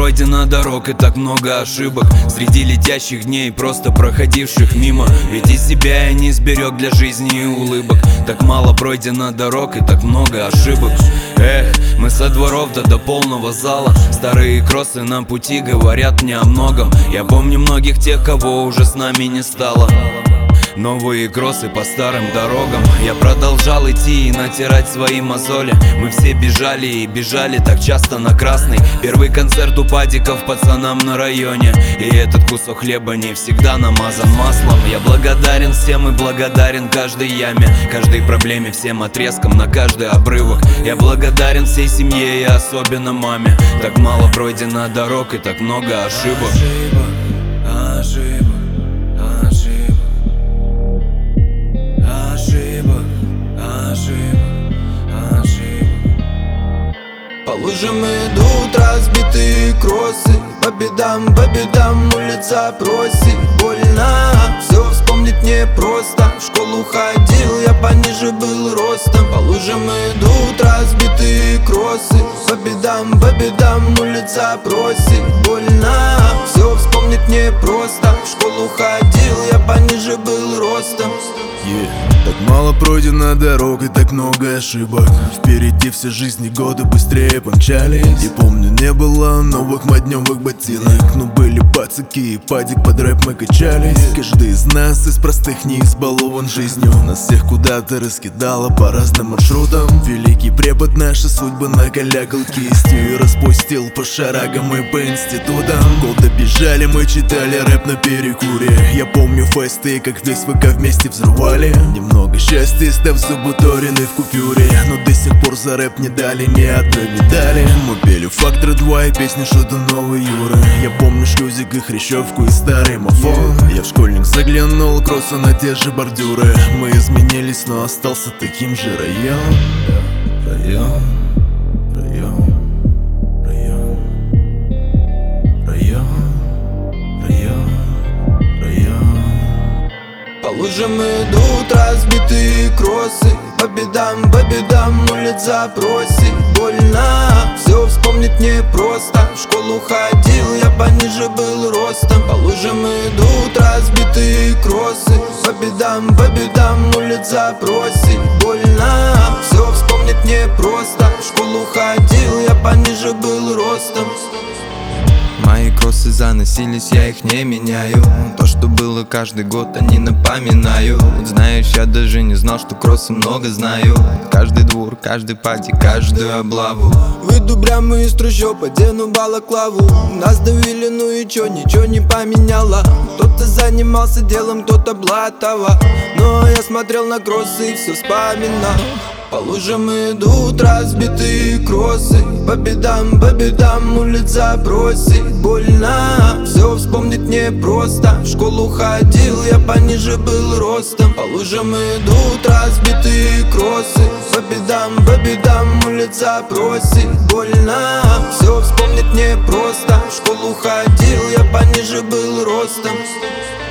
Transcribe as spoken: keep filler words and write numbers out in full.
пройдено дорог и так много ошибок среди летящих дней, просто проходивших мимо. Ведь из себя я не сберег для жизни и улыбок. Так мало пройдено дорог и так много ошибок. Эх, мы со дворов до, до полного зала. Старые кроссы на пути говорят мне о многом. Я помню многих тех, кого уже с нами не стало. Новые кроссы по старым дорогам. Я продолжал идти и натирать свои мозоли. Мы все бежали и бежали так часто на красный. Первый концерт у падиков пацанам на районе. И этот кусок хлеба не всегда намазан маслом. Я благодарен всем и благодарен каждой яме, каждой проблеме, всем отрезкам на каждый обрывок. Я благодарен всей семье и особенно маме. Так мало пройдено дорог и так много ошибок. Ошибок, ошибок. По лужам идут разбитые кроссы. По бедам, по бедам улица просит. Больно, все вспомнить непросто. В школу ходил, я пониже был ростом. По лужам идут разбитые кроссы. По бедам, по бедам улица просит. Больно, все вспомнить непросто. В школу ходил, я пониже был ростом. Yeah. Так мало пройдено дорог и так много ошибок. Впереди все жизни, годы быстрее помчались. И помню, не было новых модневых ботинок, но были пацаки и падик под рэп мы качались. Каждый из нас из простых не избалован жизнью. Нас всех куда-то раскидало по разным маршрутам. Великий препод наши судьбы накалякал кистью и распустил по шарагам и по институтам. Годы бежали, мы читали рэп на перекуре. Я помню фесты, как весь ВК вместе взрывали. Немного счастья, став забуторенный в купюре. Но до сих пор за рэп не дали ни одной медали. Мы пели Фактор два и песни что-то новой Юры. Я помню шлюзик и хрящевку и старый мафон. Я в школьник заглянул, кросса на те же бордюры. Мы изменились, но остался таким же район. Район, район, район, район, район, район. По лужам идут разбитые кроссы. По бедам, по бедам улица просит. Больно, все вспомнить непросто. В школу ходил, я пониже был ростом. По лужам идут разбитые кроссы. По бедам, по бедам улица просит. Больно, все вспомнить непросто. В школу ходил, я пониже был ростом. Мои кроссы заносились, я их не меняю. То, что было каждый год, они напоминаю. Знаешь, я даже не знал, что кроссы много знаю. Каждый двор, каждый пати, каждую облаву. Выйду прямо из трущоб, одену балаклаву. Нас давили, ну и чё, ничего не поменяло. Кто-то занимался делом, кто-то блатова. Но я смотрел на кроссы и все вспоминал. По лужам идут разбитые кроссы. По бедам, по бедам улица просит. Больно, все вспомнить непросто. В школу ходил, я пониже был ростом. По лужам идут разбитые кроссы. По бедам, по бедам улица просит. Больно, все вспомнить непросто. В школу ходил, я пониже был ростом.